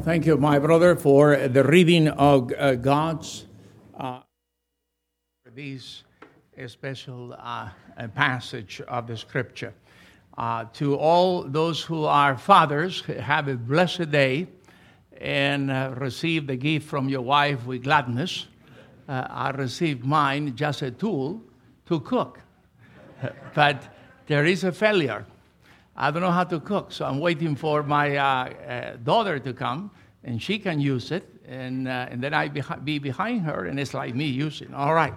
Thank you, my brother, for the reading of God's these special passage of the Scripture. To all those who are fathers, have a blessed day and receive the gift from your wife with gladness. I received mine, just a tool to cook. But there is a failure. I don't know how to cook, so I'm waiting for my daughter to come, and she can use it, and then I be behind her, and it's like me using. All right.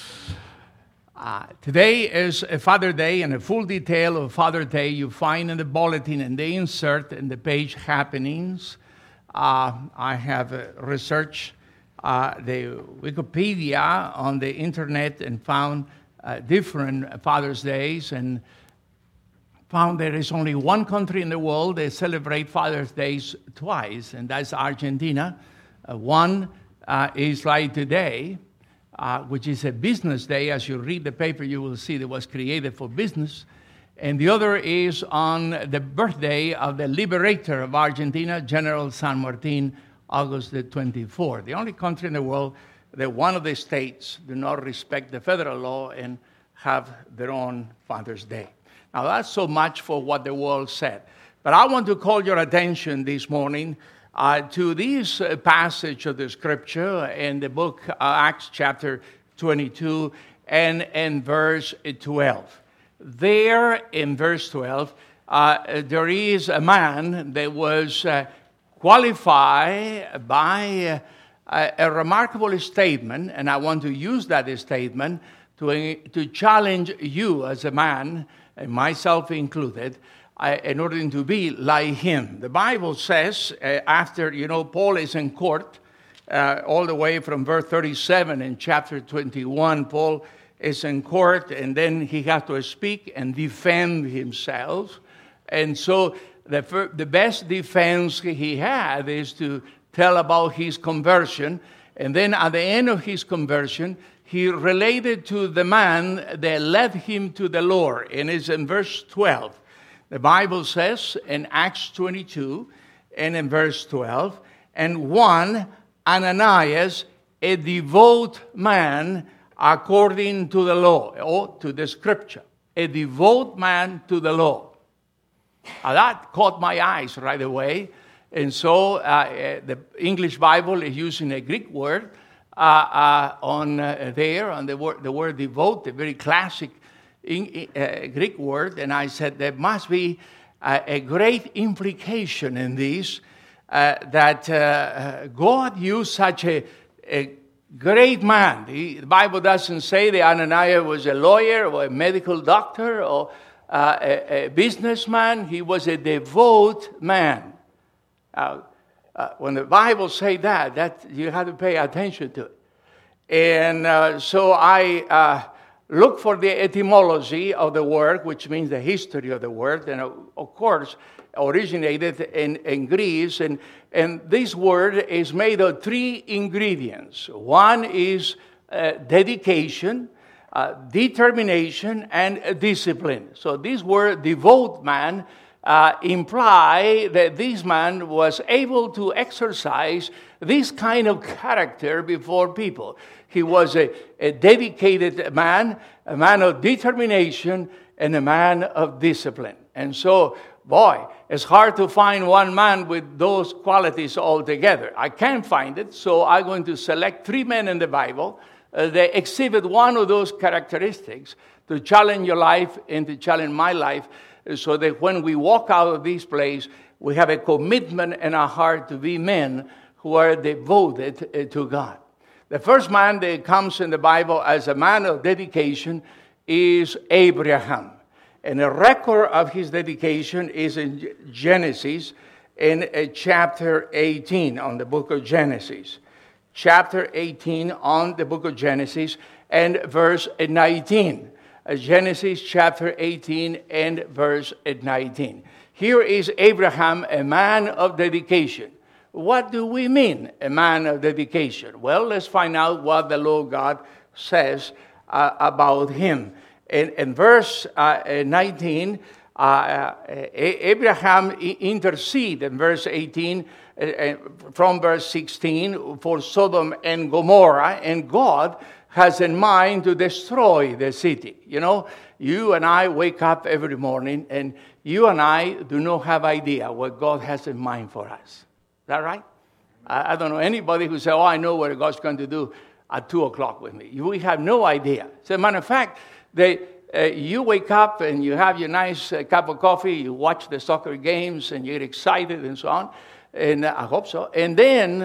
Today is a Father's Day, and a full detail of Father's Day you find in the bulletin and the insert in the page happenings. I have researched the Wikipedia on the internet and found different Father's Days, and found there is only one country in the world that celebrate Father's Days twice, and that's Argentina. One is like today, which is a business day. As you read the paper, you will see that it was created for business. And the other is on the birthday of the liberator of Argentina, General San Martin, August the 24th. The only country in the world that one of the states do not respect the federal law and have their own Father's Day. Now, that's so much for what the world said. But I want to call your attention this morning to this passage of the Scripture in the book Acts chapter 22 and verse 12. There in verse 12, there is a man that was qualified by a remarkable statement, and I want to use that statement to challenge you as a man, and myself included, in order to be like him. The Bible says, after, Paul is in court, all the way from verse 37 in chapter 21, Paul is in court, and then he has to speak and defend himself. And so the best defense he had is to tell about his conversion. And then at the end of his conversion, he related to the man that led him to the Lord. And it's in verse 12. The Bible says in Acts 22 and in verse 12, and one, Ananias, a devout man according to the law, or to the Scripture, a devout man to the law. Now that caught my eyes right away. And so the English Bible is using a Greek word on the word devote, a very classic Greek word. And I said there must be a great implication in this, that God used such a great man. The Bible doesn't say that Ananias was a lawyer or a medical doctor or a businessman. He was a devout man. When the Bible say that you have to pay attention to it. And so I look for the etymology of the word, which means the history of the word, and of course originated in Greece. And this word is made of three ingredients. One is dedication, determination, and discipline. So this word, devout man, imply that this man was able to exercise this kind of character before people. He was a dedicated man, a man of determination, and a man of discipline. And so, boy, it's hard to find one man with those qualities all together. I can't find it, so I'm going to select three men in the Bible that exhibit one of those characteristics to challenge your life and to challenge my life, so that when we walk out of this place, we have a commitment in our heart to be men who are devoted to God. The first man that comes in the Bible as a man of dedication is Abraham. And the record of his dedication is in Genesis, in chapter 18 on the book of Genesis. Chapter 18 on the book of Genesis and verse 19. Genesis chapter 18 and verse 19. Here is Abraham, a man of dedication. What do we mean, a man of dedication? Well, let's find out what the Lord God says about him. In verse 19, Abraham interceded in verse 18 from verse 16 for Sodom and Gomorrah, and God has in mind to destroy the city. You know, you and I wake up every morning, and you and I do not have idea what God has in mind for us. Is that right? I don't know anybody who says, oh, I know what God's going to do at 2 o'clock with me. We have no idea. As a matter of fact, you wake up and you have your nice cup of coffee, you watch the soccer games, and you get excited and so on. And I hope so. And then,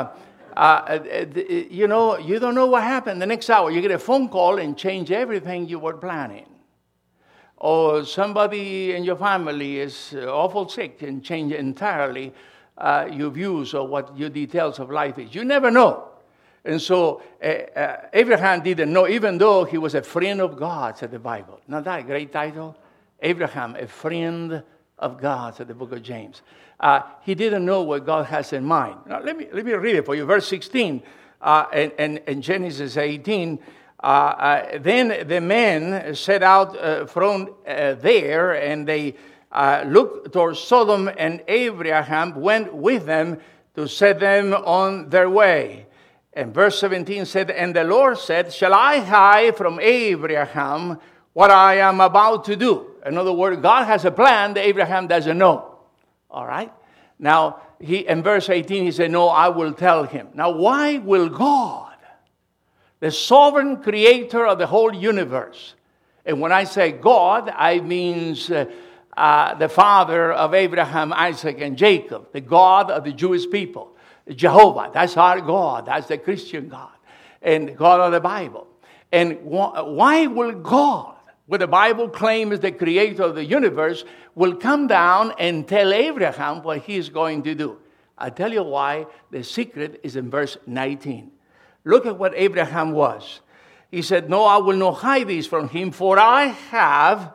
you know, you don't know what happened the next hour. You get a phone call and change everything you were planning. Or somebody in your family is awful sick and change entirely your views of what your details of life is. You never know. And so Abraham didn't know, even though he was a friend of God, said the Bible. Not that a great title? Abraham, a friend of God, said the book of James. He didn't know what God has in mind. Now, let me read it for you. Verse 16 and Genesis 18. Then the men set out from there, and they looked towards Sodom, and Abraham went with them to set them on their way. And verse 17 said, and the Lord said, shall I hide from Abraham what I am about to do? In other words, God has a plan that Abraham doesn't know. All right? Now, in verse 18, he said, no, I will tell him. Now, why will God, the sovereign creator of the whole universe, and when I say God, I mean the father of Abraham, Isaac, and Jacob, the God of the Jewish people, Jehovah, that's our God, that's the Christian God, and God of the Bible. And why will God, what the Bible claims the creator of the universe, will come down and tell Abraham what he is going to do? I'll tell you why. The secret is in verse 19. Look at what Abraham was. He said, no, I will not hide this from him, for I have,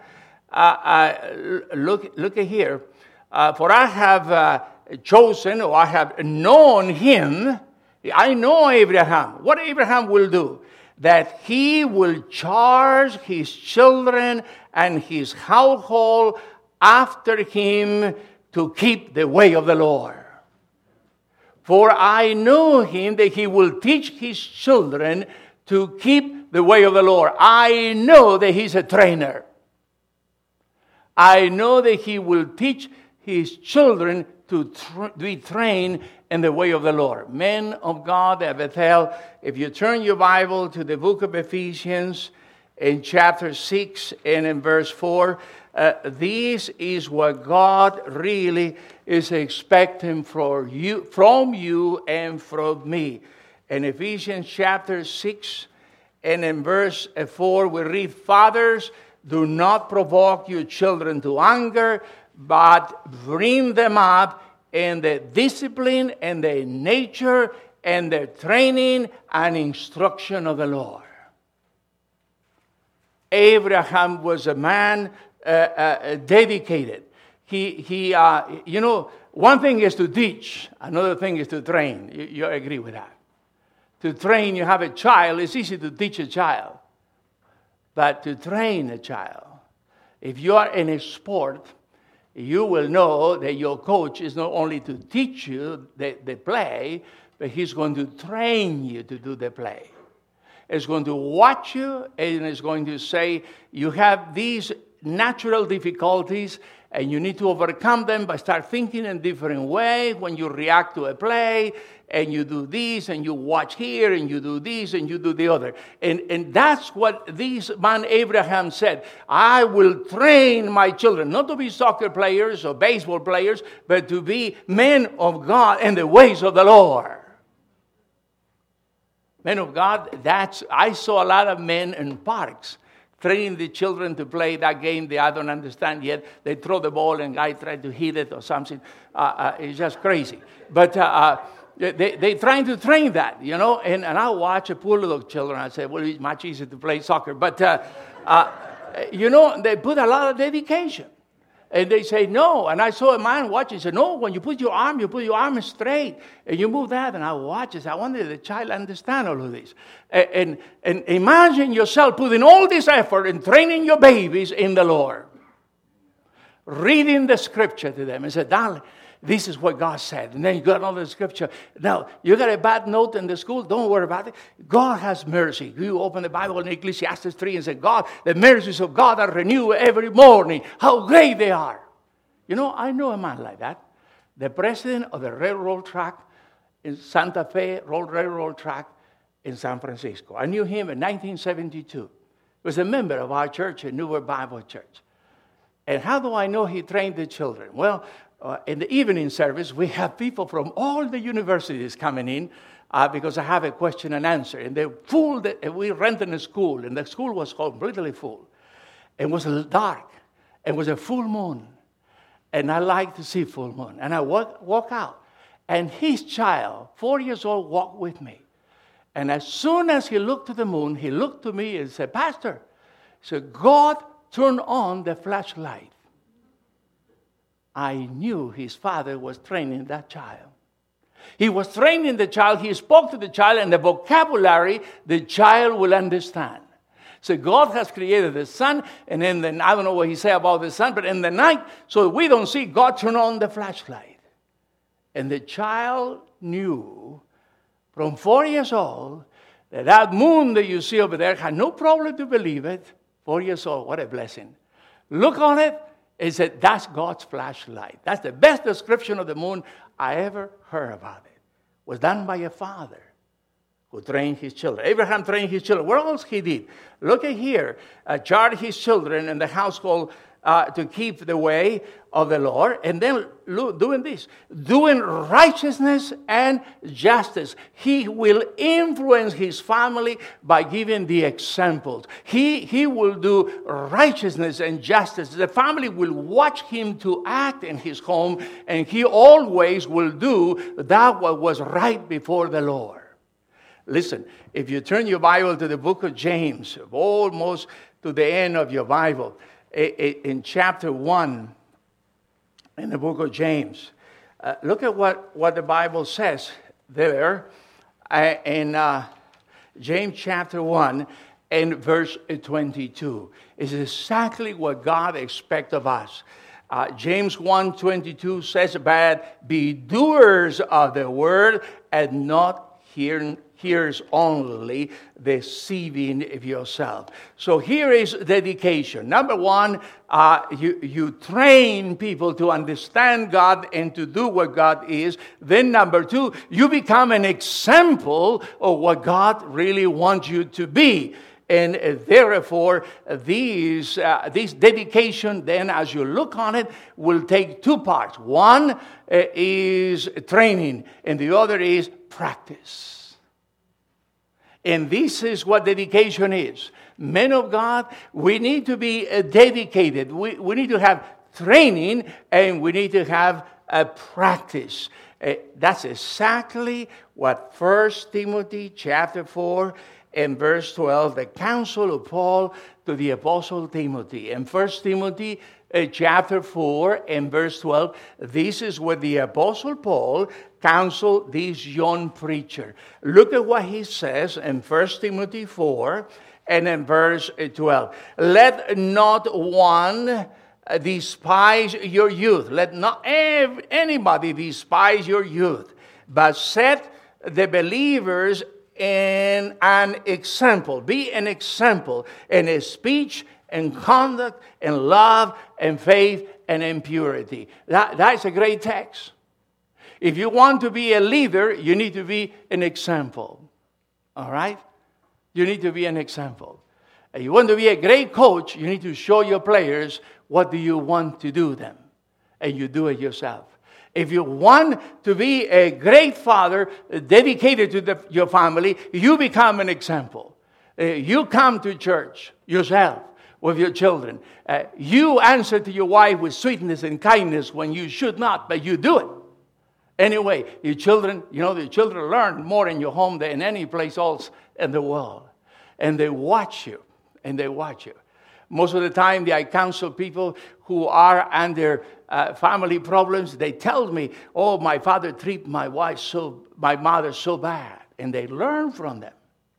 look at here, for I have chosen, or I have known him. I know Abraham. What Abraham will do? That he will charge his children and his household after him to keep the way of the Lord. For I know him that he will teach his children to keep the way of the Lord. I know that he's a trainer. I know that he will teach his children to be trained in the way of the Lord. Men of God at Bethel, if you turn your Bible to the book of Ephesians in chapter 6 and in verse 4, this is what God really is expecting from you and from me. In Ephesians chapter 6 and in verse 4, we read, fathers, do not provoke your children to anger, but bring them up in the discipline and the nature and the training and instruction of the Lord. Abraham was a man dedicated. He you know, one thing is to teach, another thing is to train. You agree with that? To train, you have a child, it's easy to teach a child. But to train a child, if you are in a sport, you will know that your coach is not only to teach you the play, but he's going to train you to do the play. It's going to watch you, and it's going to say, you have these natural difficulties, and you need to overcome them by start thinking in a different way when you react to a play, and you do this, and you watch here, and you do this, and you do the other. And that's what this man Abraham said. I will train my children, not to be soccer players or baseball players, but to be men of God in the ways of the Lord. Men of God, I saw a lot of men in parks training the children to play that game that I don't understand yet. They throw the ball and I try to hit it or something. It's just crazy. But they trying to train that, you know. And I watch a poor little children. I say, well, it's much easier to play soccer. But, you know, they put a lot of dedication. And they say, no. And I saw a man watching. He said, no, when you put your arm straight. And you move that. And I watch it. I wonder if the child understand all of this. And imagine yourself putting all this effort in training your babies in the Lord. reading the scripture to them and said, darling, this is what God said. And then you got another scripture. Now, you got a bad note in the school, don't worry about it. God has mercy. You open the Bible in Ecclesiastes 3 and say, God, the mercies of God are renewed every morning. How great they are. You know, I know a man like that. The president of the railroad track in Santa Fe Railroad track in San Francisco. I knew him in 1972. He was a member of our church, a Newer Bible Church. And how do I know he trained the children? Well, in the evening service, we have people from all the universities coming in because I have a question and answer. And they're full. We rented a school, and the school was completely full. It was dark. It was a full moon. And I like to see full moon. And I walk out. And his child, 4 years old, walked with me. And as soon as he looked to the moon, he looked to me and said, Pastor, God turned on the flashlight. I knew his father was training that child. He was training the child. He spoke to the child in the vocabulary the child will understand. So God has created the sun, and I don't know what he said about the sun, but in the night, so we don't see, God turn on the flashlight. And the child knew from 4 years old that moon that you see over there had no problem to believe it. 4 years old, what a blessing. Look on it. He said, that's God's flashlight. That's the best description of the moon I ever heard about it. It was done by a father who trained his children. Abraham trained his children. What else he did? Look at here. Charged his children in the household to keep the way of the Lord. And then doing this. Doing righteousness and justice. He will influence his family by giving the examples. He will do righteousness and justice. The family will watch him to act in his home. And he always will do that what was right before the Lord. Listen, if you turn your Bible to the book of James, almost to the end of your Bible, in chapter 1, in the book of James, look at what the Bible says there in James chapter 1 and verse 22. It's exactly what God expects of us. James 1:22 says, but be doers of the word and not hears only, deceiving of yourself. So here is dedication. Number one, you train people to understand God and to do what God is. Then number two, you become an example of what God really wants you to be. And therefore, this dedication, then, as you look on it, will take two parts. One is training, and the other is practice. And this is what dedication is. Men of God, we need to be dedicated. We need to have training, and we need to have a practice. That's exactly what 1 Timothy chapter 4 and verse 12, the counsel of Paul to the Apostle Timothy. In 1 Timothy chapter 4 and verse 12, this is what the Apostle Paul counseled this young preacher. Look at what he says in 1 Timothy 4 and in verse 12. Let not one despise your youth. Let not anybody despise your youth, but set the believers in an example. Be an example in his speech and conduct and love and faith and in purity. That's a great text. If you want to be a leader, you need to be an example. All right? You need to be an example. If you want to be a great coach, you need to show your players what do you want to do them. And you do it yourself. If you want to be a great father dedicated to your family, you become an example. You come to church yourself with your children. You answer to your wife with sweetness and kindness when you should not, but you do it. Anyway, your children learn more in your home than any place else in the world. And they watch you. Most of the time, I counsel people who are under family problems. They tell me, oh, my father treated my mother so bad. And they learn from them.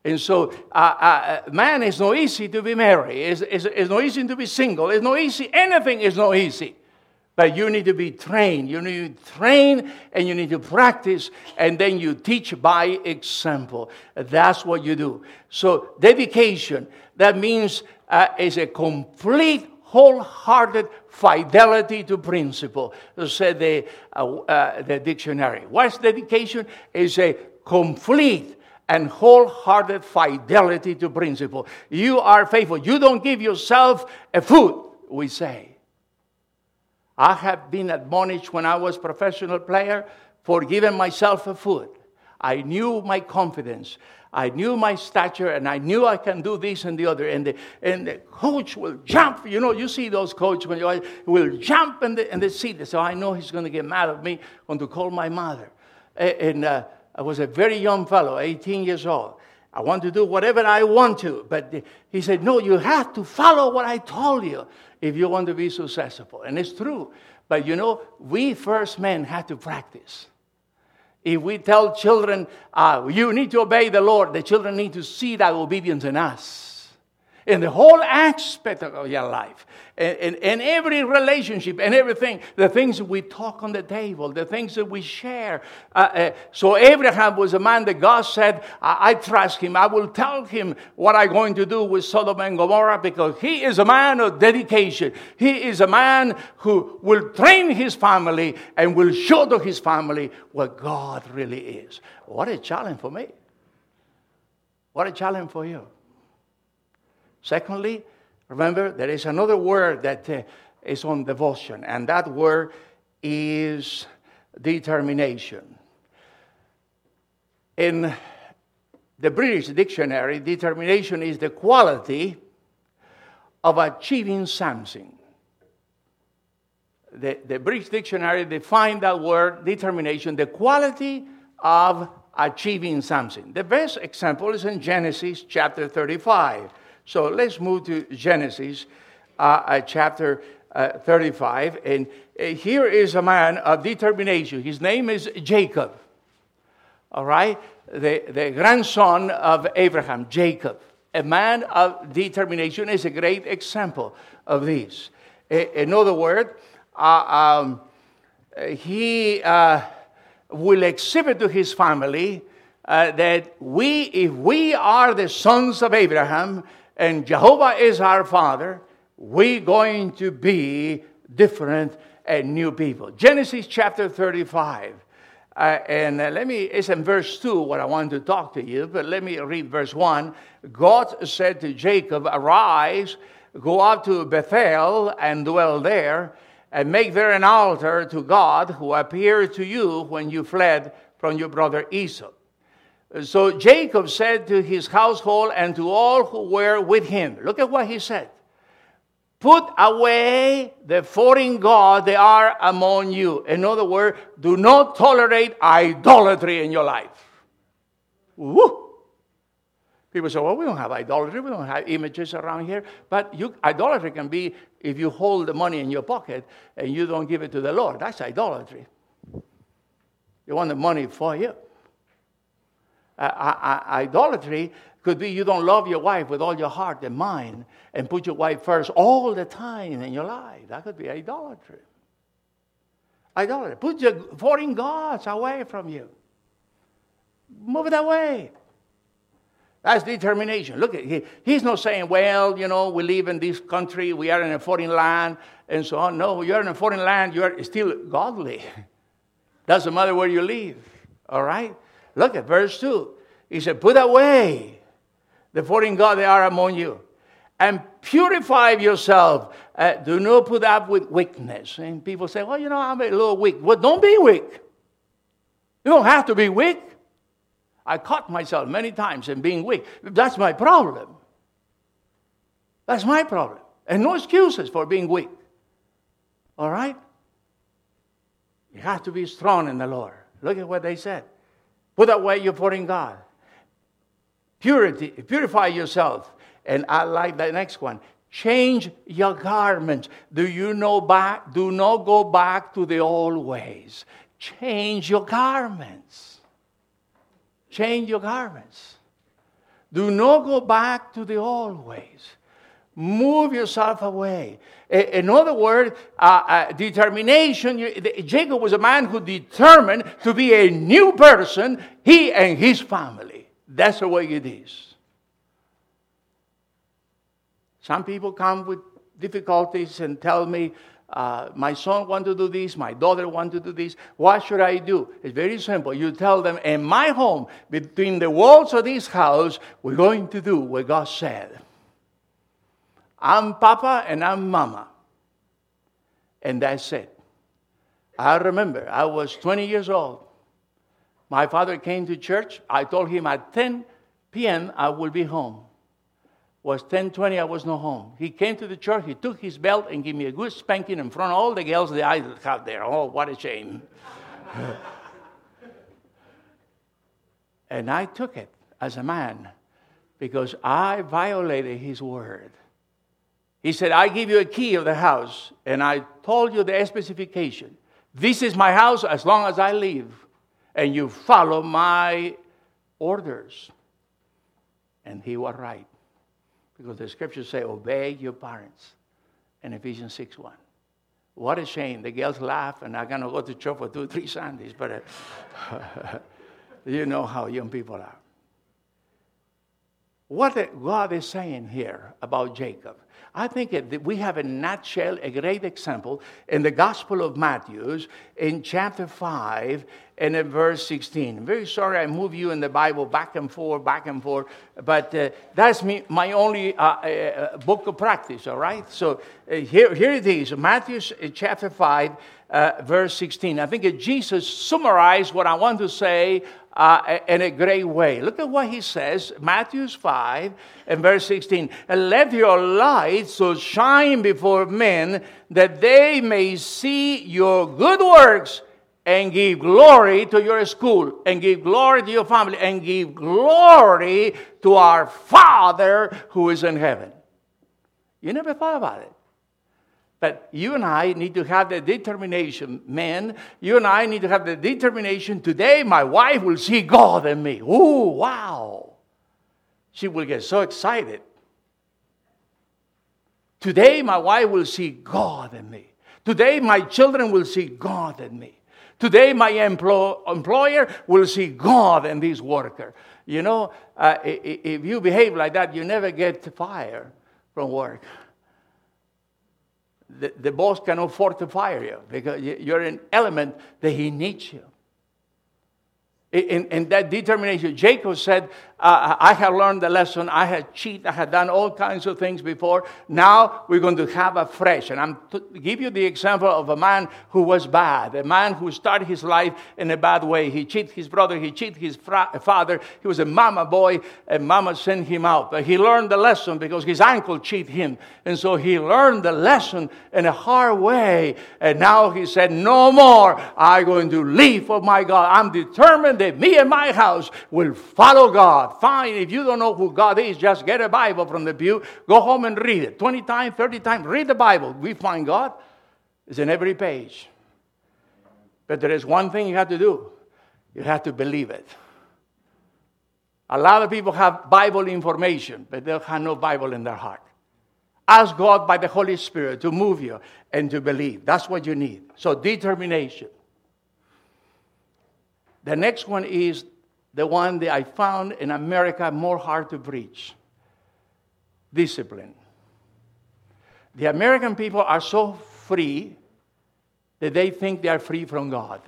And so, man, it's not easy to be married. It's not easy to be single. It's not easy. Anything is not easy. But you need to be trained. You need to train and you need to practice. And then you teach by example. That's what you do. So dedication, that means is a complete, wholehearted fidelity to principle, said the dictionary. What's dedication? Is a complete and wholehearted fidelity to principle. You are faithful. You don't give yourself a food, we say. I have been admonished when I was a professional player for giving myself a food. I knew my confidence. I knew my stature, and I knew I can do this and the other. And the coach will jump. You know, you see those coaches when you will jump in the seat. So I know he's going to get mad at me, going to call my mother. And I was a very young fellow, 18 years old. I want to do whatever I want to. But he said, no, you have to follow what I told you if you want to be successful. And it's true. But you know, we first men have to practice. If we tell children, you need to obey the Lord, the children need to see that obedience in us. In the whole aspect of your life. In every relationship and everything. The things that we talk on the table. The things that we share. So Abraham was a man that God said, I trust him. I will tell him what I'm going to do with Sodom and Gomorrah. Because he is a man of dedication. He is a man who will train his family. And will show to his family what God really is. What a challenge for me. What a challenge for you. Secondly, remember, there is another word that is on devotion, and that word is determination. In the British dictionary, determination is the quality of achieving something. The British dictionary defines that word, determination, the quality of achieving something. The best example is in Genesis chapter 35. So let's move to Genesis chapter 35. And here is a man of determination. His name is Jacob. All right? The grandson of Abraham, Jacob. A man of determination is a great example of this. In other words, he will exhibit to his family that if we are the sons of Abraham, and Jehovah is our Father, we're going to be different and new people. Genesis chapter 35. It's in verse 2 what I want to talk to you, but let me read verse 1. God said to Jacob, arise, go out to Bethel and dwell there, and make there an altar to God who appeared to you when you fled from your brother Esau. So Jacob said to his household and to all who were with him, look at what he said. Put away the foreign gods that are among you. In other words, do not tolerate idolatry in your life. Woo! People say, well, we don't have idolatry. We don't have images around here. But idolatry can be if you hold the money in your pocket and you don't give it to the Lord. That's idolatry. You want the money for you. Idolatry could be you don't love your wife with all your heart and mind and put your wife first all the time in your life. That could be idolatry. Idolatry. Put your foreign gods away from you. Move it away. That's determination. Look, he's not saying, well, you know, we live in this country, we are in a foreign land, and so on. No, you're in a foreign land, you're still godly. Doesn't matter where you live. All right? Look at verse 2. He said, put away the foreign gods that are among you, and purify yourself. Do not put up with weakness. And people say, well, you know, I'm a little weak. Well, don't be weak. You don't have to be weak. I caught myself many times in being weak. That's my problem. That's my problem. And no excuses for being weak. All right? You have to be strong in the Lord. Look at what they said. Put away your foreign god. Purify yourself. And I like the next one. Change your garments. Do not go back to the old ways. Change your garments. Change your garments. Do not go back to the old ways. Move yourself away. In other words, determination. Jacob was a man who determined to be a new person, he and his family. That's the way it is. Some people come with difficulties and tell me, my son wants to do this, my daughter wants to do this. What should I do? It's very simple. You tell them, in my home, between the walls of this house, we're going to do what God said. I'm Papa and I'm Mama. And that's it. I remember I was 20 years old. My father came to church. I told him at 10 p.m. I will be home. Was 10:20, I was not home. He came to the church, he took his belt and gave me a good spanking in front of all the girls the eyes have there. Oh, what a shame. And I took it as a man because I violated his word. He said, I give you a key of the house, and I told you the specification. This is my house as long as I live, and you follow my orders. And he was right. Because the scriptures say, obey your parents. In Ephesians 6:1. What a shame. The girls laugh, and I'm going to go to church for 2 or 3 Sundays. But you know how young people are. What God is saying here about Jacob, I think we have a nutshell, a great example in the Gospel of Matthew in chapter 5 and in verse 16. I'm very sorry I move you in the Bible back and forth, but that's my only book of practice, all right? So here it is, Matthew chapter 5, verse 16. I think Jesus summarized what I want to say in a great way. Look at what he says, Matthew 5 and verse 16. And let your light so shine before men that they may see your good works and give glory to your school, and give glory to your family, and give glory to our Father who is in heaven. You never thought about it. But you and I need to have the determination, men, you and I need to have the determination, today my wife will see God in me. Ooh, wow. She will get so excited. Today my wife will see God in me. Today my children will see God in me. Today my employer will see God in this worker. You know, if you behave like that, you never get fired from work. The boss cannot afford to fire you because you're an element that he needs you. In that determination, Jacob said, I have learned the lesson. I had cheated. I had done all kinds of things before. Now we're going to have a fresh. And I'm to give you the example of a man who was bad, a man who started his life in a bad way. He cheated his brother. He cheated his father. He was a mama boy, and mama sent him out. But he learned the lesson because his uncle cheated him. And so he learned the lesson in a hard way. And now he said, no more. I'm going to live for my God. I'm determined that me and my house will follow God. Fine, if you don't know who God is, just get a Bible from the pew, go home and read it. 20 times, 30 times, read the Bible. We find God. It's in every page. But there is one thing you have to do. You have to believe it. A lot of people have Bible information, but they have no Bible in their heart. Ask God by the Holy Spirit to move you and to believe. That's what you need. So determination. The next one is the one that I found in America more hard to preach. Discipline. The American people are so free that they think they are free from God.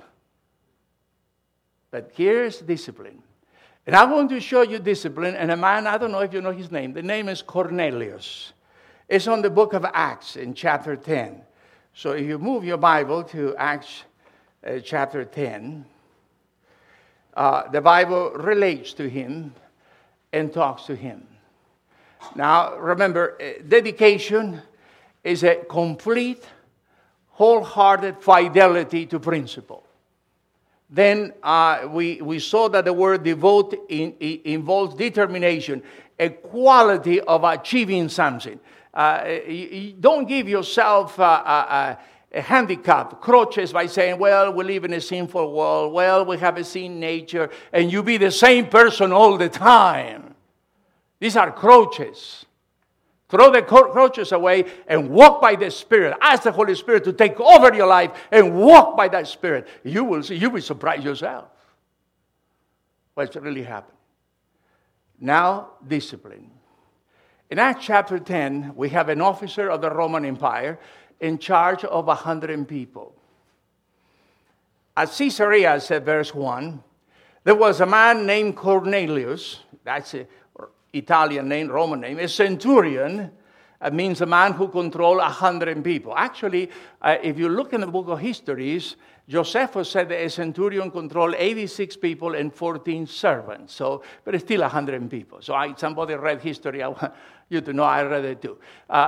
But here's discipline. And I want to show you discipline. And a man, I don't know if you know his name. The name is Cornelius. It's on the book of Acts in chapter 10. So if you move your Bible to Acts chapter 10, the Bible relates to him and talks to him. Now, remember, dedication is a complete, wholehearted fidelity to principle. Then we saw that the word devote involves determination, a quality of achieving something. You don't give yourself a handicap, crutches by saying, well, we live in a sinful world, well, we have a sin nature, and you be the same person all the time. These are crouches. Throw the crouches away and walk by the Spirit. Ask the Holy Spirit to take over your life and walk by that Spirit. You will see, you will surprise yourself what's really happened. Now, discipline. In Acts chapter 10, we have an officer of the Roman Empire in charge of 100 people. At Caesarea, said verse 1, there was a man named Cornelius. That's an Italian name, Roman name. A centurion means a man who controls 100 people. Actually, if you look in the book of histories, Josephus said that a centurion controlled 86 people and 14 servants. So, but it's still 100 people. So somebody read history. I want you to know I read it too.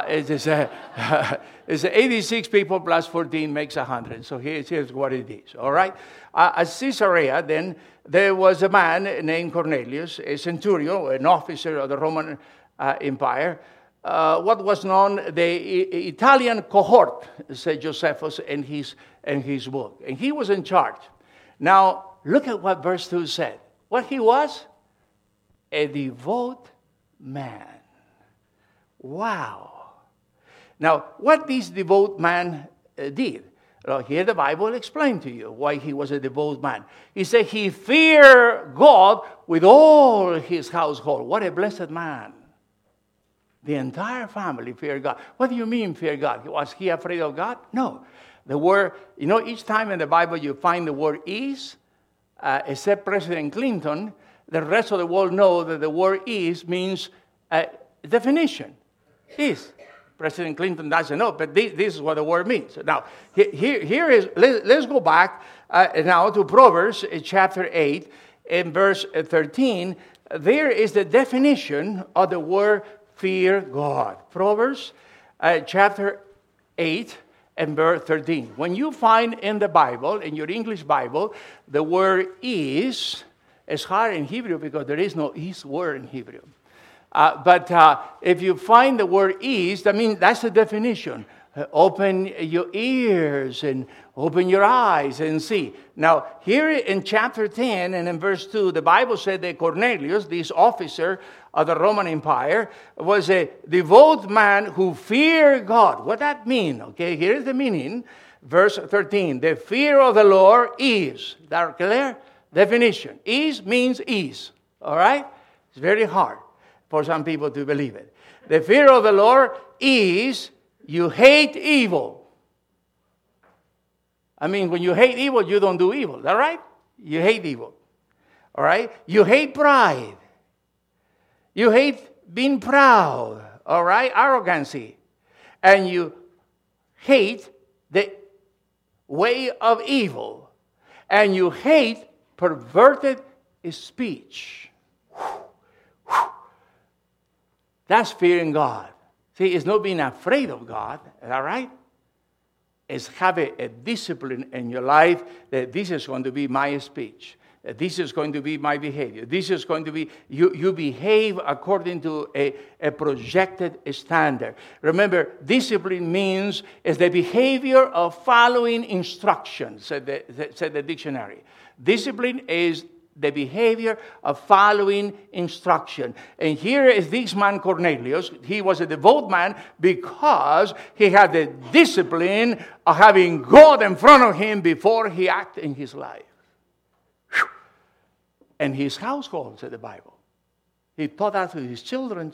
It's 86 people plus 14 makes 100. So here's what it is. All right. At Caesarea, then, there was a man named Cornelius, a centurion, an officer of the Roman Empire. What was known the Italian cohort, said Josephus in his book. And he was in charge. Now, look at what verse 2 said. What he was? A devout man. Wow. Now, what this devout man did? Well, here the Bible explained to you why he was a devout man. He said he feared God with all his household. What a blessed man. The entire family feared God. What do you mean fear God? Was he afraid of God? No. The word, each time in the Bible you find the word is, except President Clinton, the rest of the world know that the word is means definition. Is. President Clinton doesn't know, but this is what the word means. Now, here is, let's go back now to Proverbs chapter 8 and verse 13. There is the definition of the word fear God. Proverbs chapter 8 and verse 13. When you find in the Bible, in your English Bible, the word is, it's hard in Hebrew because there is no is word in Hebrew. But if you find the word is, that's the definition. Open your ears and open your eyes and see. Now, here in chapter 10 and in verse 2, the Bible said that Cornelius, this officer of the Roman Empire, was a devout man who feared God. What that mean? Okay, here's the meaning. Verse 13, the fear of the Lord is. That clear? Definition. Is means is. All right? It's very hard for some people to believe it. The fear of the Lord is you hate evil. When you hate evil, you don't do evil. Is that right? You hate evil. All right? You hate pride. You hate being proud. All right? Arrogancy. And you hate the way of evil. And you hate perverted speech. That's fearing God. See, it's not being afraid of God, is that right? It's having a discipline in your life that this is going to be my speech. That this is going to be my behavior. This is going to be, you behave according to a projected standard. Remember, discipline means is the behavior of following instructions, said the dictionary. Discipline is the behavior of following instruction. And here is this man Cornelius. He was a devout man because he had the discipline of having God in front of him before he acted in his life. Whew. And his household, said the Bible. He taught that to his children.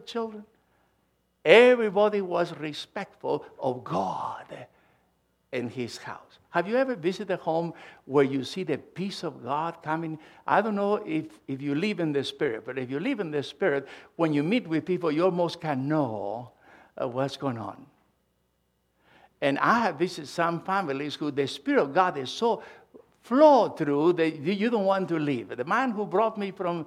Everybody was respectful of God in his house. Have you ever visited a home where you see the peace of God coming? I don't know if you live in the Spirit, but if you live in the Spirit, when you meet with people, you almost can know what's going on. And I have visited some families who the Spirit of God is so flowed through that you don't want to leave. The man who brought me from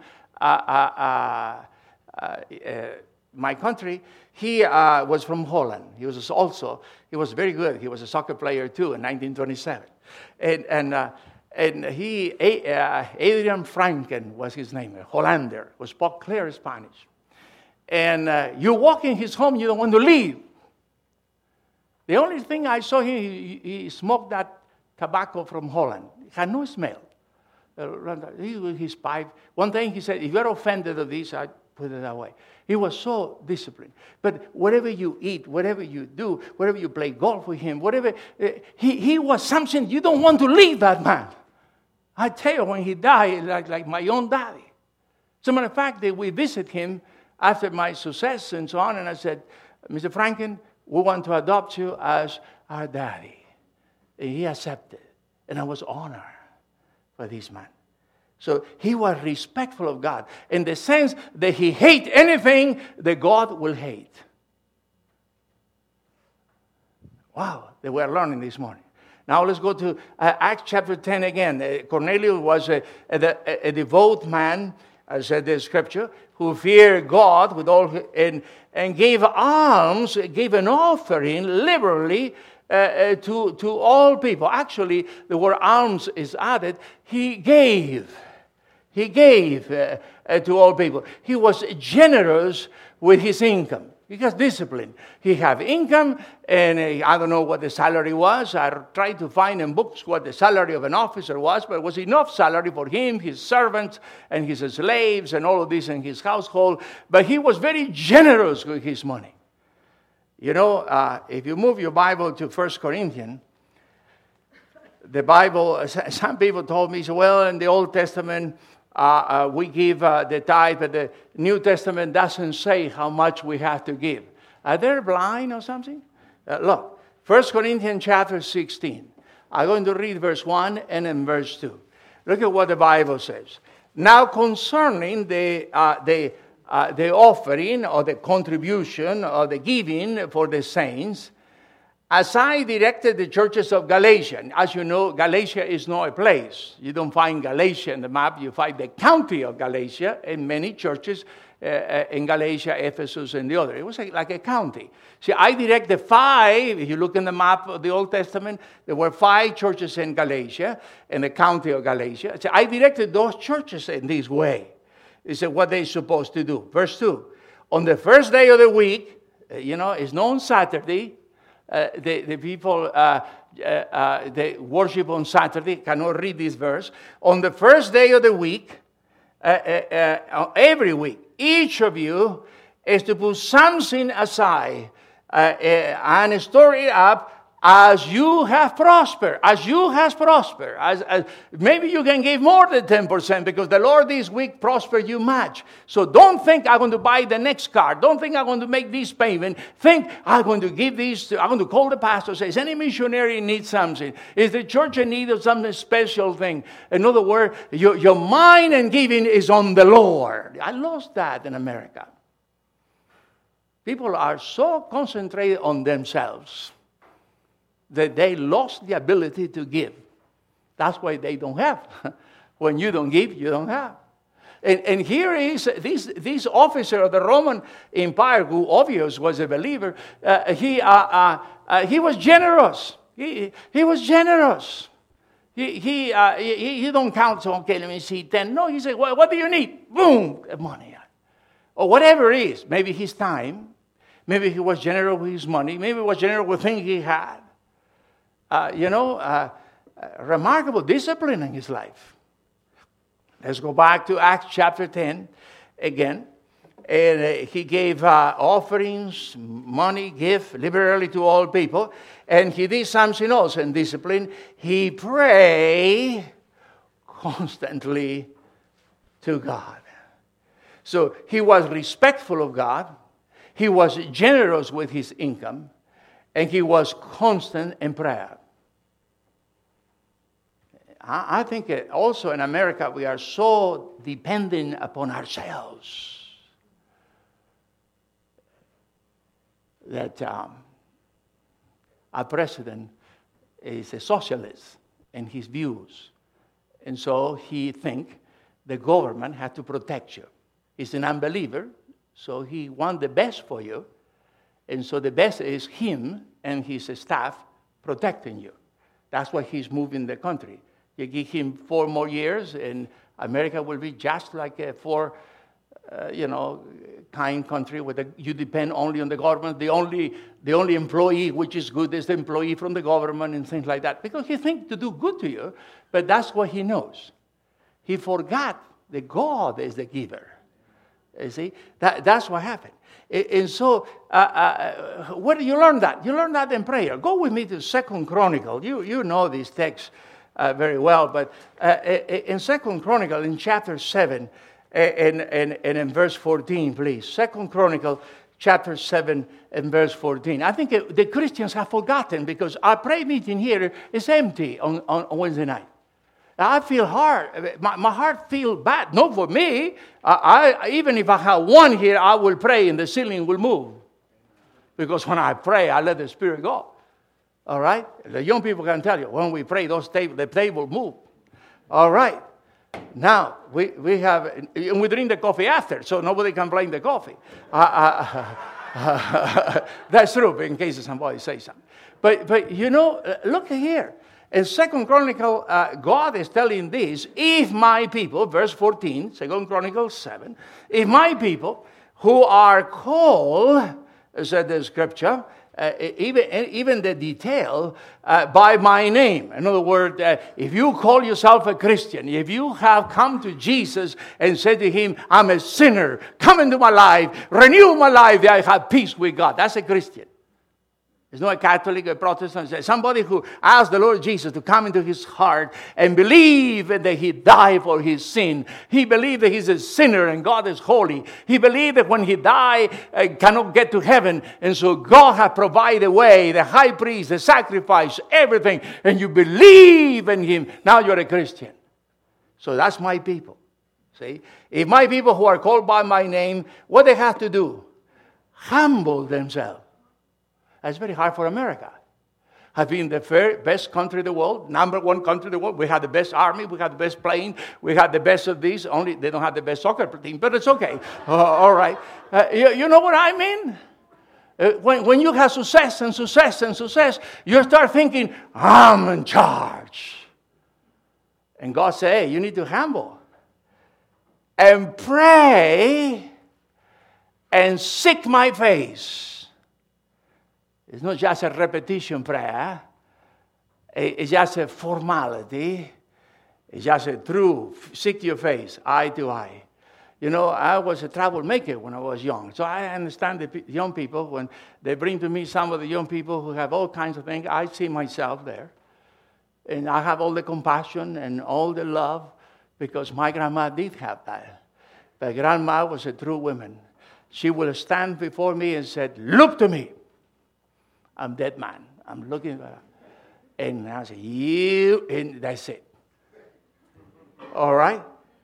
my country, he was from Holland. He was very good. He was a soccer player too in 1927. And he, Adrian Franken was his name, a Hollander, who spoke clear Spanish. And you walk in his home, you don't want to leave. The only thing I saw him, he smoked that tobacco from Holland. It had no smell. His pipe. One thing he said, if you're offended of this, put it that way. He was so disciplined. But whatever you eat, whatever you do, whatever you play golf with him, whatever, he was something you don't want to leave that man. I tell you, when he died, like my own daddy. As a matter of fact, we visit him after my success and so on, and I said, Mr. Franken, we want to adopt you as our daddy. And he accepted. And I was honored for this man. So he was respectful of God in the sense that he hated anything that God will hate. Wow, that we're learning this morning. Now let's go to Acts chapter 10 again. Cornelius was a devout man, as said the scripture, who feared God with all and gave alms, gave an offering liberally to all people. Actually, the word alms is added. He gave. He gave to all people. He was generous with his income. He has discipline. He had income, and I don't know what the salary was. I tried to find in books what the salary of an officer was, but it was enough salary for him, his servants, and his slaves, and all of this in his household. But he was very generous with his money. You know, if you move your Bible to 1 Corinthians, the Bible, some people told me, well, in the Old Testament, we give the tithe, but the New Testament doesn't say how much we have to give. Are they blind or something? Look, 1 Corinthians chapter 16. I'm going to read verse 1 and then verse 2. Look at what the Bible says. Now concerning the offering or the contribution or the giving for the saints, as I directed the churches of Galatia. As you know, Galatia is not a place. You don't find Galatia in the map. You find the county of Galatia in many churches in Galatia, Ephesus, and the other. It was like a county. See, I directed 5. If you look in the map of the Old Testament, there were 5 churches in Galatia, in the county of Galatia. So I directed those churches in this way. This is what they're supposed to do. Verse 2. On the first day of the week, it's not Saturday. The people, they worship on Saturday. Cannot read this verse. On the first day of the week, every week, each of you is to put something aside and store it up as you have prospered. As you have prospered. As maybe you can give more than 10% because the Lord this week prospered you much. So don't think I'm going to buy the next car. Don't think I'm going to make this payment. Think I'm going to give this. I'm going to call the pastor and say, is any missionary need something? Is the church in need of something special thing? In other words, your mind and giving is on the Lord. I lost that in America. People are so concentrated on themselves that they lost the ability to give. That's why they don't have. When you don't give, you don't have. And here is this officer of the Roman Empire, who obviously was a believer. He was generous. He was generous. He don't count. So okay, let me see 10. No, he said, well, what do you need? Boom, money, or whatever it is. Maybe his time. Maybe he was generous with his money. Maybe he was generous with things he had. Remarkable discipline in his life. Let's go back to Acts chapter 10 again. And he gave offerings, money, gift, liberally to all people. And he did something else in discipline. He prayed constantly to God. So he was respectful of God. He was generous with his income. And he was constant in prayer. I think also in America we are so dependent upon ourselves that our president is a socialist in his views. And so he thinks the government has to protect you. He's an unbeliever, so he wants the best for you. And so the best is him and his staff protecting you. That's why he's moving the country. You give him 4 more years, and America will be just like a kind country where you depend only on the government. The only employee which is good is the employee from the government and things like that. Because he thinks to do good to you, but that's what he knows. He forgot that God is the giver. You see, that's what happened. And so, where do you learn that? You learn that in prayer. Go with me to 2 Chronicles. You know these texts very well, but in 2 Chronicles, in chapter 7, and in verse 14, please. 2 Chronicles, chapter 7, and verse 14. I think the Christians have forgotten because our prayer meeting here is empty on Wednesday night. I feel hard. My heart feels bad. Not for me. Even if I have one here, I will pray and the ceiling will move. Because when I pray, I let the Spirit go. All right? The young people can tell you, when we pray, the table move. All right. Now, we have, and we drink the coffee after, so nobody can blame the coffee. That's true, in case somebody says something. But you know, look here. In 2 Chronicles, God is telling this, if my people, verse 14, 2 Chronicles 7, if my people who are called, said the scripture, even the detail, by my name. In other words, if you call yourself a Christian, if you have come to Jesus and said to him, I'm a sinner, come into my life, renew my life, I have peace with God. That's a Christian. It's not a Catholic or Protestant. It's somebody who asked the Lord Jesus to come into his heart and believe that he died for his sin. He believed that he's a sinner and God is holy. He believed that when he died, cannot get to heaven. And so God has provided a way, the high priest, the sacrifice, everything. And you believe in him. Now you're a Christian. So that's my people. See? If my people who are called by my name, what they have to do? Humble themselves. That's very hard for America. Have been the best country in the world, number one country in the world. We have the best army, we have the best plane, we have the best of these. Only they don't have the best soccer team, but it's okay. All right. You know what I mean? When you have success and success and success, you start thinking, I'm in charge. And God said, hey, you need to humble and pray and seek my face. It's not just a repetition prayer. It's just a formality. It's just a truth. Seek your face, eye to eye. You know, I was a troublemaker when I was young. So I understand the young people. When they bring to me some of the young people who have all kinds of things, I see myself there. And I have all the compassion and all the love because my grandma did have that. But grandma was a true woman. She will stand before me and said, look to me. I'm dead man. I'm looking at her. And I say, you, and that's it. All right?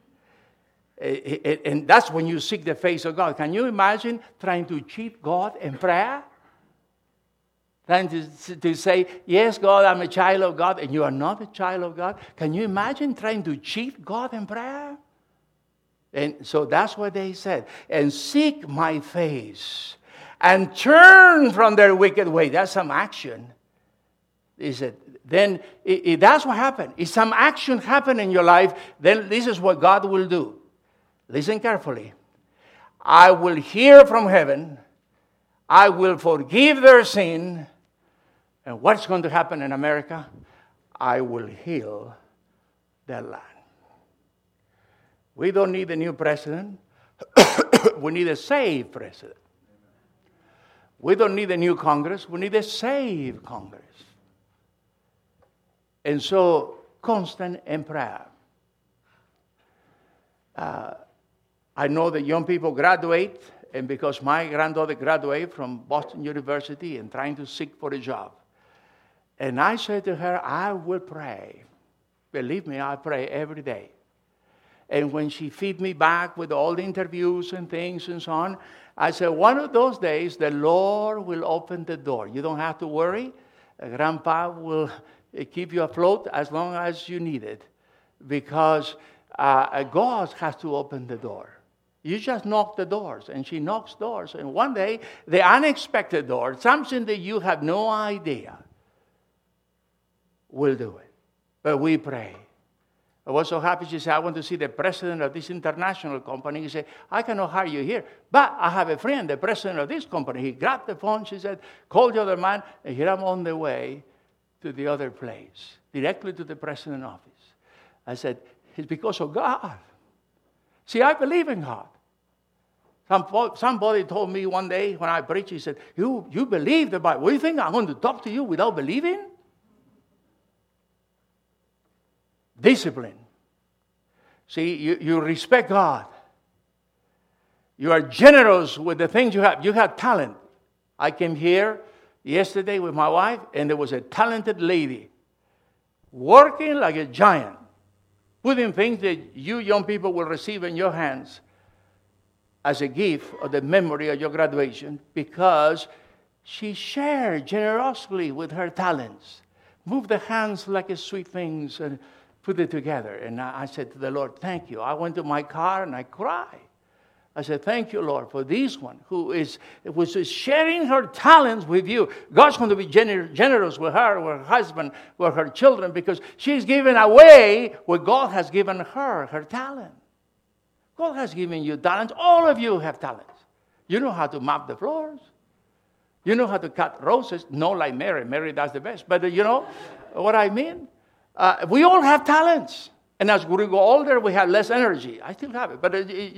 And that's when you seek the face of God. Can you imagine trying to cheat God in prayer? Trying to say, yes, God, I'm a child of God, and you are not a child of God. Can you imagine trying to cheat God in prayer? And so that's what they said. And seek my face. And turn from their wicked way. That's some action. He said, then that's what happened. If some action happened in your life, then this is what God will do. Listen carefully. I will hear from heaven. I will forgive their sin. And what's going to happen in America? I will heal their land. We don't need a new president. We need a saved president. We don't need a new Congress. We need a saved Congress. And so, constant in prayer. I know that young people graduate, and because my granddaughter graduated from Boston University and trying to seek for a job. And I said to her, I will pray. Believe me, I pray every day. And when she feed me back with all the interviews and things and so on, I said, one of those days, the Lord will open the door. You don't have to worry. Grandpa will keep you afloat as long as you need it. Because God has to open the door. You just knock the doors, and she knocks doors. And one day, the unexpected door, something that you have no idea, will do it. But we pray. I was so happy. She said, I want to see the president of this international company. He said, I cannot hire you here. But I have a friend, the president of this company. He grabbed the phone. She said, call the other man. And here I'm on the way to the other place, directly to the president's office. I said, it's because of God. See, I believe in God. Somebody told me one day when I preached, he said, you believe the Bible. What do you think I'm going to talk to you without believing? Discipline. See, you respect God. You are generous with the things you have. You have talent. I came here yesterday with my wife, and there was a talented lady working like a giant, putting things that you young people will receive in your hands as a gift of the memory of your graduation, because she shared generously with her talents. Moved the hands like a sweet things and put it together. And I said to the Lord, thank you. I went to my car and I cried. I said, thank you, Lord, for this one who was sharing her talents with you. God's going to be generous with her husband, with her children, because she's given away what God has given her talent. God has given you talents. All of you have talents. You know how to mop the floors. You know how to cut roses. No, like Mary. Mary does the best. But you know what I mean? We all have talents. And as we go older, we have less energy. I still have it. But,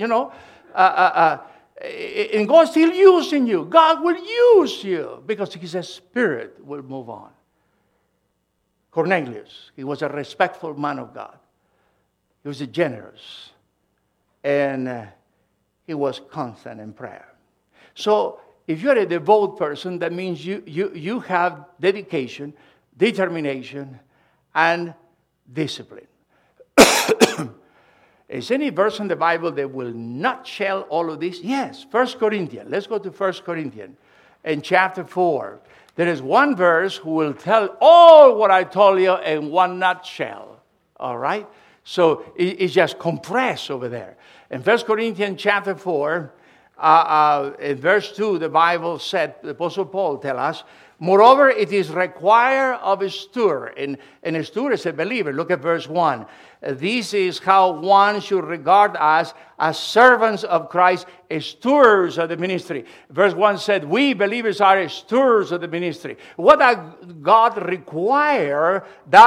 and God's still using you. God will use you because His Spirit will move on. Cornelius, he was a respectful man of God. He was generous. And he was constant in prayer. So if you're a devout person, that means you have dedication, determination, and discipline. Is any verse in the Bible that will nutshell all of this? Yes, 1 Corinthians. Let's go to 1 Corinthians in chapter 4. There is one verse who will tell all what I told you in one nutshell. All right? So it's just compressed over there. In 1 Corinthians chapter 4, in verse 2, the Bible said, the Apostle Paul tells us, moreover, it is required of a steward. And a steward is a believer. Look at verse 1. This is how one should regard us as servants of Christ, as stewards of the ministry. Verse 1 said, we believers are stewards of the ministry. What does God require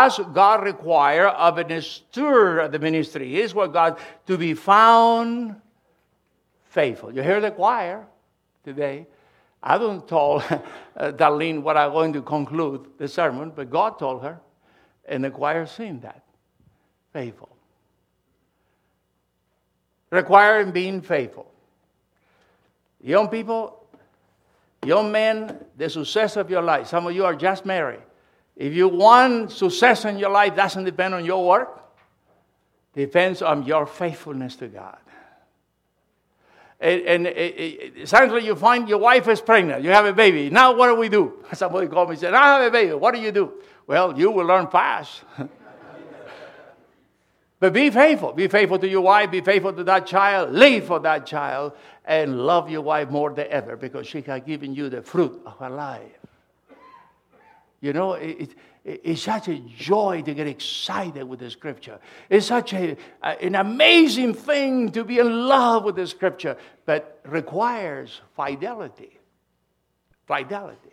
of a steward of the ministry? Is what God, to be found faithful. You hear the choir today. I don't tell Darlene what I'm going to conclude the sermon, but God told her, and the choir sing that. Faithful. Requiring being faithful. Young people, young men, the success of your life. Some of you are just married. If you want success in your life, doesn't depend on your work. Depends on your faithfulness to God. And suddenly you find your wife is pregnant. You have a baby. Now what do we do? Somebody called me and said, I have a baby. What do you do? Well, you will learn fast. But be faithful. Be faithful to your wife. Be faithful to that child. Live for that child. And love your wife more than ever because she has given you the fruit of her life. You know, it's such a joy to get excited with the Scripture. It's such an amazing thing to be in love with the Scripture, but requires fidelity. Fidelity.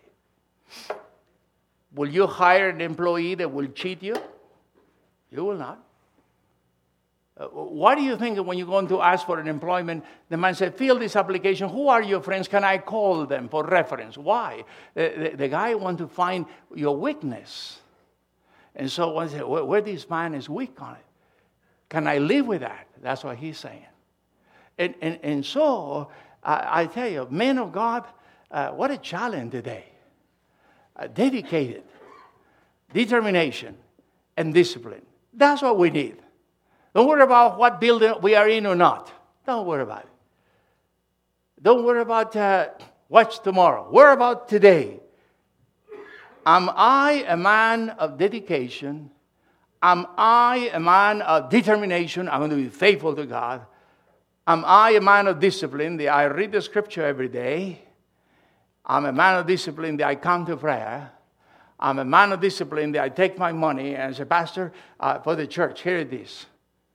Will you hire an employee that will cheat you? You will not. Why do you think that when you're going to ask for an employment, the man said, fill this application. Who are your friends? Can I call them for reference? Why? The guy wants to find your weakness. And so one said, where this man is weak on it. Can I live with that? That's what he's saying. And so, I tell you, men of God, what a challenge today. Dedicated, determination, and discipline. That's what we need. Don't worry about what building we are in or not. Don't worry about it. Don't worry about what's tomorrow. Worry about today. Am I a man of dedication? Am I a man of determination? I'm going to be faithful to God. Am I a man of discipline? I read the Scripture every day. I'm a man of discipline that I come to prayer. I'm a man of discipline that I take my money and say, Pastor, for the church, here it is.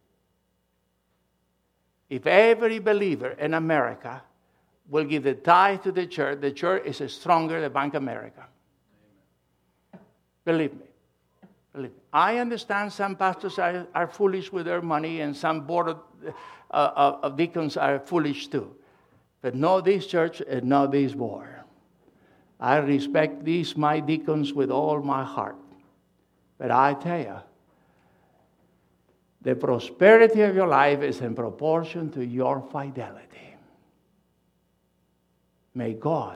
If every believer in America will give the tithe to the church is stronger than Bank of America. Believe me. Believe me. I understand some pastors are foolish with their money and some board of deacons are foolish too. but not this church and not this board. I respect these, my deacons, with all my heart. But I tell you, the prosperity of your life is in proportion to your fidelity. May God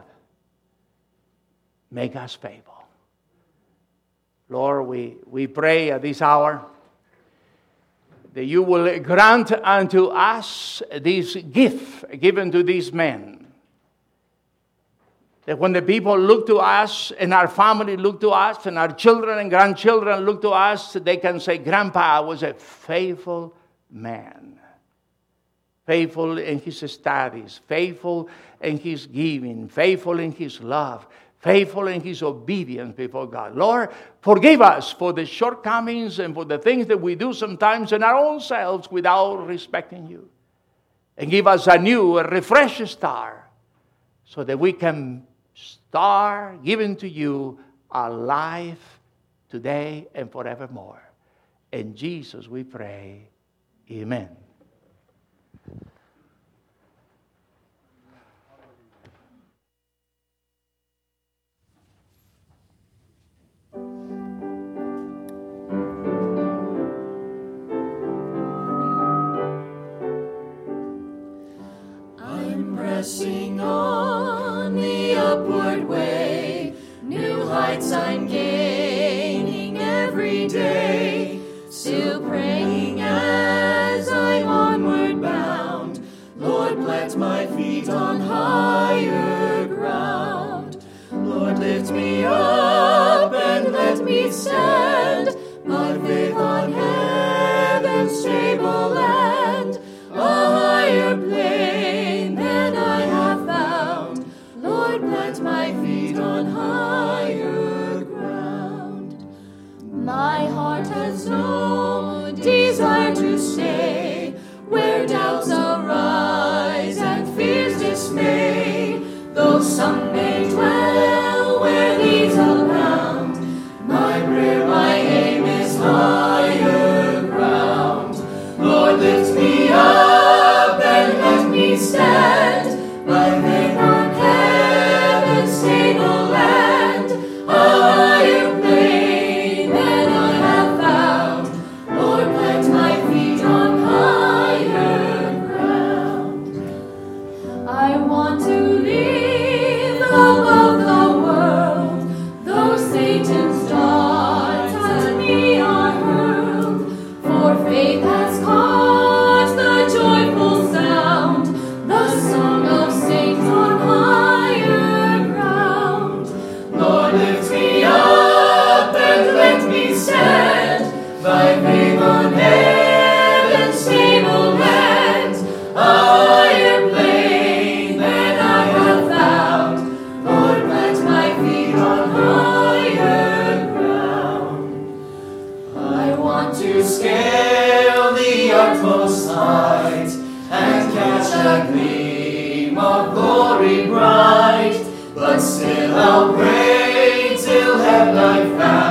make us faithful. Lord, we pray at this hour that you will grant unto us this gift given to these men. That when the people look to us, and our family look to us, and our children and grandchildren look to us, they can say, Grandpa was a faithful man. Faithful in his studies, faithful in his giving, faithful in his love, faithful in his obedience before God. Lord, forgive us for the shortcomings and for the things that we do sometimes in our own selves without respecting you. And give us a new, a refreshed start so that we can start giving to you our life today and forevermore. In Jesus we pray. Amen. Pressing on the upward way, new heights I'm gaining every day, still praying as I'm onward bound. Lord, plant my feet on higher ground. Lord, lift me up and let me stand, my faith on heaven's stable land, a higher plane than I have found. Lord, plant my feet on higher ground. My heart has no desire to stay where doubts arise and fears dismay, though some may dwell where these abound. My prayer, my aim is higher ground. Lord, lift me up and let me stand, by faith on heaven's stable land, a higher plane than I have found. Lord, plant my feet on higher ground. I want to live above the world, though Satan's darts at me are hurled, for faith has caused the joyful sound, the song of saints on higher ground. Lord, lift me up and let me stand, by faith on heaven's stable land, a higher plane than I have found. Lord, plant my feet on higher ground. I want to scale the utmost height and catch a gleam of glory bright, but still I'll pray till heaven I found.